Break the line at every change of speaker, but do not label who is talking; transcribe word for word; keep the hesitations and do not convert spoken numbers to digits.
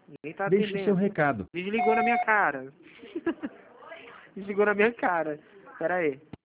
Ninguém tá
Deixe o seu
atendendo.
recado.
Desligou na minha cara. Desligou na minha cara. Pera aí.